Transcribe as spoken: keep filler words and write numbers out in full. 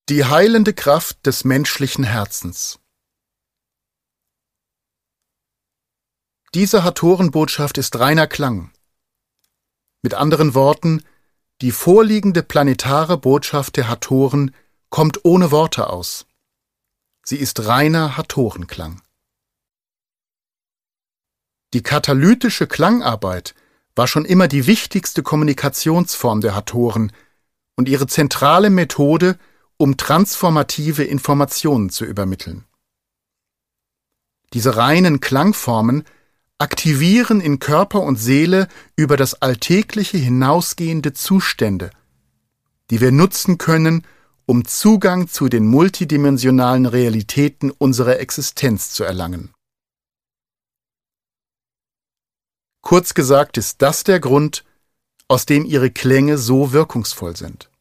Die heilende Kraft des menschlichen Herzens. Diese Hatorenbotschaft ist reiner Klang. Mit anderen Worten, die vorliegende planetare Botschaft der Hatoren kommt ohne Worte aus. Sie ist reiner Hatorenklang. Die katalytische Klangarbeit war schon immer die wichtigste Kommunikationsform der Hatoren und ihre zentrale Methode, um transformative Informationen zu übermitteln. Diese reinen Klangformen aktivieren in Körper und Seele über das Alltägliche hinausgehende Zustände, die wir nutzen können, um Zugang zu den multidimensionalen Realitäten unserer Existenz zu erlangen. Kurz gesagt ist das der Grund, aus dem ihre Klänge so wirkungsvoll sind.